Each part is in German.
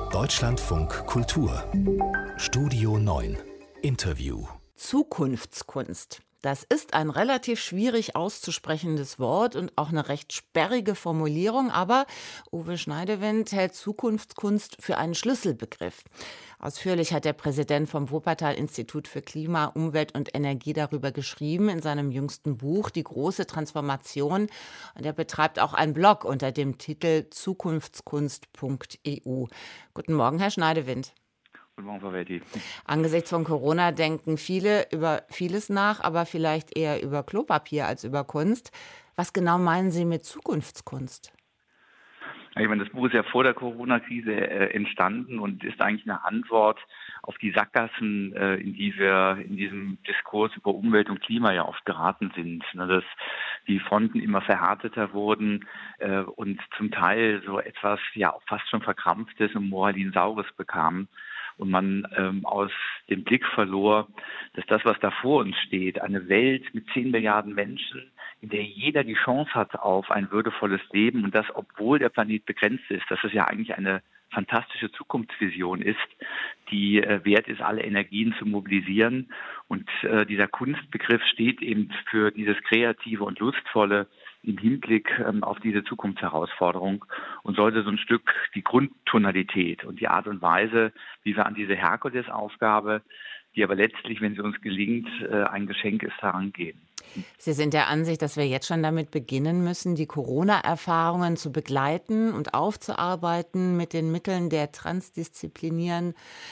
Deutschlandfunk Kultur Studio 9 Interview. Zukunftskunst. Das ist ein relativ schwierig auszusprechendes Wort und auch eine recht sperrige Formulierung, aber Uwe Schneidewind hält Zukunftskunst für einen Schlüsselbegriff. Ausführlich hat der Präsident vom Wuppertal-Institut für Klima, Umwelt und Energie darüber geschrieben in seinem jüngsten Buch Die große Transformation. Und er betreibt auch einen Blog unter dem Titel zukunftskunst.eu. Guten Morgen, Herr Schneidewind. Guten Morgen, Frau Welti. Angesichts von Corona denken viele über vieles nach, aber vielleicht eher über Klopapier als über Kunst. Was genau meinen Sie mit Zukunftskunst? Ich meine, das Buch ist ja vor der Corona-Krise entstanden und ist eigentlich eine Antwort auf die Sackgassen, in die wir in diesem Diskurs über Umwelt und Klima ja oft geraten sind. Dass die Fronten immer verhärteter wurden und zum Teil so etwas ja auch fast schon Verkrampftes und Moralin-Saures bekamen. Und man aus dem Blick verlor, dass das, was da vor uns steht, eine Welt mit 10 Milliarden Menschen, in der jeder die Chance hat auf ein würdevolles Leben und das, obwohl der Planet begrenzt ist, dass es ja eigentlich eine fantastische Zukunftsvision ist, die wert ist, alle Energien zu mobilisieren. Und dieser Kunstbegriff steht eben für dieses Kreative und Lustvolle im Hinblick auf diese Zukunftsherausforderung und sollte so ein Stück die Grundtonalität und die Art und Weise, wie wir an diese Herkulesaufgabe, die aber letztlich, wenn sie uns gelingt, ein Geschenk ist, herangehen. Sie sind der Ansicht, dass wir jetzt schon damit beginnen müssen, die Corona-Erfahrungen zu begleiten und aufzuarbeiten mit den Mitteln der transdisziplinären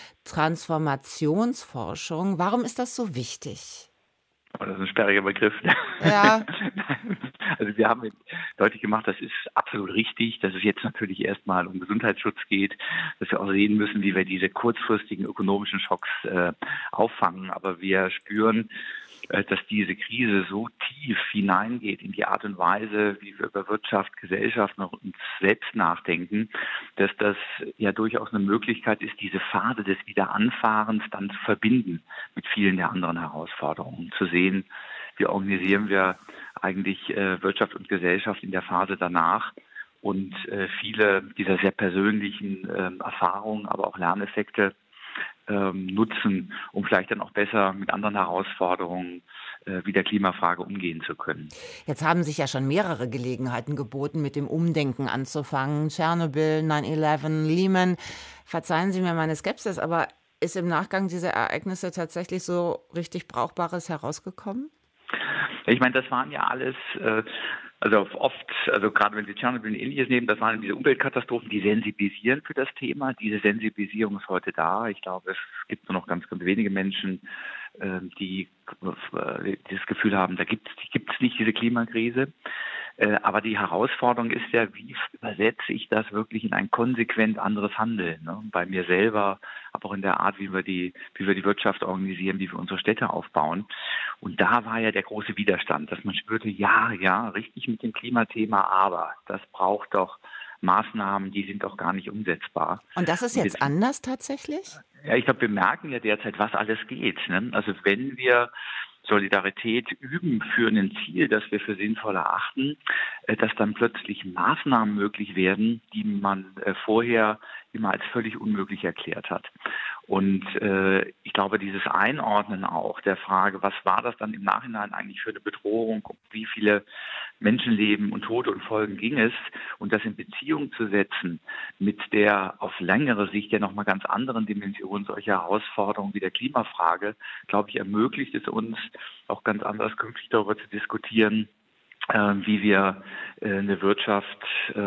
Transformationsforschung. Warum ist das so wichtig? Das ist ein sperriger Begriff. Ja. Also wir haben deutlich gemacht, das ist absolut richtig, dass es jetzt natürlich erstmal um Gesundheitsschutz geht, dass wir auch sehen müssen, wie wir diese kurzfristigen ökonomischen Schocks auffangen. Aber wir spüren, dass diese Krise so tief hineingeht in die Art und Weise, wie wir über Wirtschaft, Gesellschaft und uns selbst nachdenken, dass das ja durchaus eine Möglichkeit ist, diese Phase des Wiederanfahrens dann zu verbinden mit vielen der anderen Herausforderungen. Zu sehen, wie organisieren wir eigentlich Wirtschaft und Gesellschaft in der Phase danach und viele dieser sehr persönlichen Erfahrungen, aber auch Lerneffekte nutzen, um vielleicht dann auch besser mit anderen Herausforderungen wie der Klimafrage umgehen zu können. Jetzt haben sich ja schon mehrere Gelegenheiten geboten, mit dem Umdenken anzufangen. Tschernobyl, 9/11, Lehman. Verzeihen Sie mir meine Skepsis, aber ist im Nachgang dieser Ereignisse tatsächlich so richtig Brauchbares herausgekommen? Ich meine, das waren ja alles, also gerade wenn Sie Tschernobyl und Ähnliches nehmen, das waren diese Umweltkatastrophen, die sensibilisieren für das Thema. Diese Sensibilisierung ist heute da. Ich glaube, es gibt nur noch ganz, ganz wenige Menschen, die das Gefühl haben, da gibt's nicht diese Klimakrise. Aber die Herausforderung ist ja, wie übersetze ich das wirklich in ein konsequent anderes Handeln, ne? Bei mir selber, aber auch in der Art, wie wir die Wirtschaft organisieren, wie wir unsere Städte aufbauen. Und da war ja der große Widerstand, dass man spürte, ja, richtig mit dem Klimathema, aber das braucht doch Maßnahmen, die sind doch gar nicht umsetzbar. Und das ist jetzt anders tatsächlich? Ja, ich glaube, wir merken ja derzeit, was alles geht, ne? Also wenn wir Solidarität üben für ein Ziel, das wir für sinnvoll erachten, dass dann plötzlich Maßnahmen möglich werden, die man vorher immer als völlig unmöglich erklärt hat. Und ich glaube, dieses Einordnen auch der Frage, was war das dann im Nachhinein eigentlich für eine Bedrohung, wie viele Menschenleben und Tote und Folgen ging es, und das in Beziehung zu setzen mit der auf längere Sicht ja nochmal ganz anderen Dimension solcher Herausforderungen wie der Klimafrage, glaube ich, ermöglicht es uns auch ganz anders künftig darüber zu diskutieren, wie wir eine Wirtschaft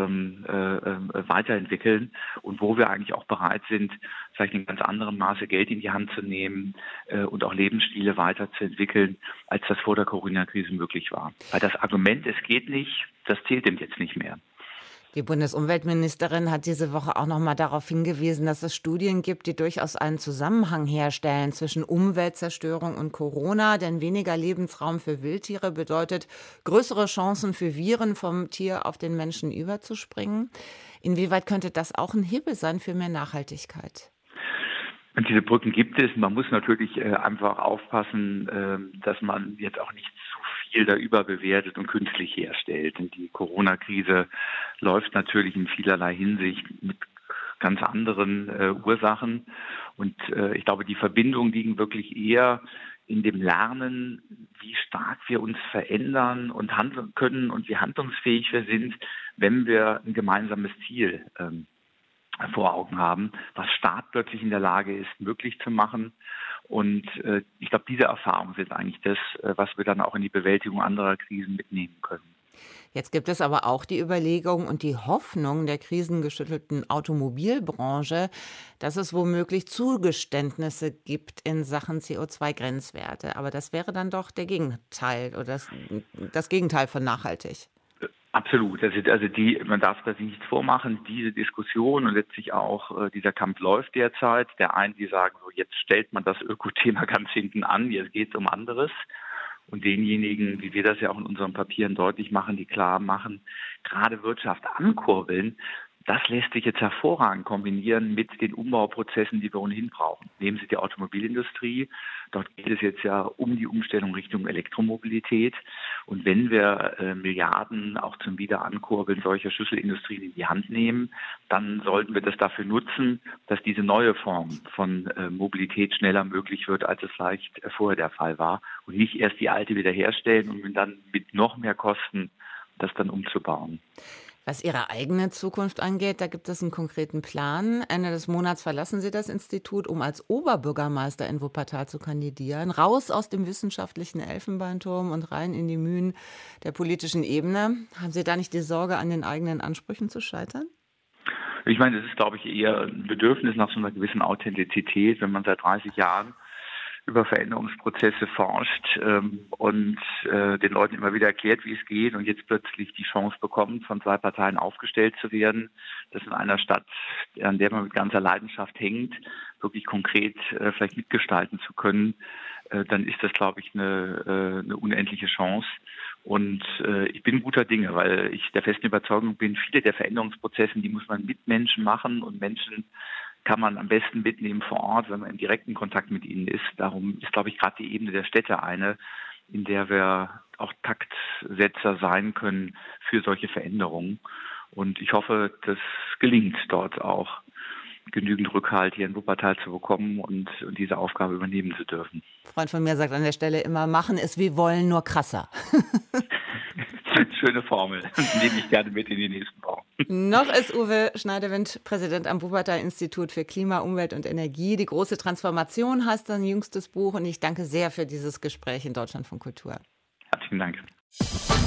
weiterentwickeln und wo wir eigentlich auch bereit sind, vielleicht in ganz anderem Maße Geld in die Hand zu nehmen und auch Lebensstile weiterzuentwickeln, als das vor der Corona-Krise möglich war. Weil das Argument, es geht nicht, das zählt dem jetzt nicht mehr. Die Bundesumweltministerin hat diese Woche auch noch mal darauf hingewiesen, dass es Studien gibt, die durchaus einen Zusammenhang herstellen zwischen Umweltzerstörung und Corona. Denn weniger Lebensraum für Wildtiere bedeutet größere Chancen für Viren vom Tier auf den Menschen überzuspringen. Inwieweit könnte das auch ein Hebel sein für mehr Nachhaltigkeit? Und diese Brücken gibt es. Man muss natürlich einfach aufpassen, dass man jetzt auch nicht zu viel da überbewertet und künstlich herstellt. Und die Corona-Krise läuft natürlich in vielerlei Hinsicht mit ganz ganz anderen Ursachen. Und ich glaube, die Verbindungen liegen wirklich eher in dem Lernen, wie stark wir uns verändern und handeln können und wie handlungsfähig wir sind, wenn wir ein gemeinsames Ziel vor Augen haben, was Staat plötzlich in der Lage ist, möglich zu machen. Und ich glaube, diese Erfahrung sind eigentlich das, was wir dann auch in die Bewältigung anderer Krisen mitnehmen können. Jetzt gibt es aber auch die Überlegung und die Hoffnung der krisengeschüttelten Automobilbranche, dass es womöglich Zugeständnisse gibt in Sachen CO2-Grenzwerte. Aber das wäre dann doch der Gegenteil oder das Gegenteil von nachhaltig. Absolut. Man darf das nichts vormachen. Diese Diskussion und letztlich auch dieser Kampf läuft derzeit. Der einen, die sagen, so jetzt stellt man das Ökothema ganz hinten an, jetzt geht es um anderes. Und denjenigen, wie wir das ja auch in unseren Papieren deutlich machen, die klar machen, gerade Wirtschaft ankurbeln, das lässt sich jetzt hervorragend kombinieren mit den Umbauprozessen, die wir ohnehin brauchen. Nehmen Sie die Automobilindustrie. Dort geht es jetzt ja um die Umstellung Richtung Elektromobilität. Und wenn wir Milliarden auch zum Wiederankurbeln solcher Schlüsselindustrien in die Hand nehmen, dann sollten wir das dafür nutzen, dass diese neue Form von Mobilität schneller möglich wird, als es vielleicht vorher der Fall war. Und nicht erst die alte wieder herstellen und dann mit noch mehr Kosten das dann umzubauen. Was Ihre eigene Zukunft angeht, da gibt es einen konkreten Plan. Ende des Monats verlassen Sie das Institut, um als Oberbürgermeister in Wuppertal zu kandidieren. Raus aus dem wissenschaftlichen Elfenbeinturm und rein in die Mühen der politischen Ebene. Haben Sie da nicht die Sorge, an den eigenen Ansprüchen zu scheitern? Ich meine, das ist, glaube ich, eher ein Bedürfnis nach so einer gewissen Authentizität, wenn man seit 30 Jahren über Veränderungsprozesse forscht und den Leuten immer wieder erklärt, wie es geht und jetzt plötzlich die Chance bekommt, von 2 Parteien aufgestellt zu werden, das in einer Stadt, an der man mit ganzer Leidenschaft hängt, wirklich konkret vielleicht mitgestalten zu können, dann ist das, glaube ich, eine unendliche Chance. Und ich bin guter Dinge, weil ich der festen Überzeugung bin, viele der Veränderungsprozesse, die muss man mit Menschen machen und Menschen kann man am besten mitnehmen vor Ort, wenn man im direkten Kontakt mit ihnen ist. Darum ist, glaube ich, gerade die Ebene der Städte eine, in der wir auch Taktsetzer sein können für solche Veränderungen. Und ich hoffe, das gelingt dort auch, genügend Rückhalt hier in Wuppertal zu bekommen und diese Aufgabe übernehmen zu dürfen. Ein Freund von mir sagt an der Stelle immer, machen ist wie wollen, nur krasser. Schöne Formel. Nehme ich gerne mit in die nächsten Wochen. Noch ist Uwe Schneidewind Präsident am Wuppertal-Institut für Klima, Umwelt und Energie. Die große Transformation heißt sein jüngstes Buch. Und ich danke sehr für dieses Gespräch in Deutschlandfunk Kultur. Herzlichen Dank.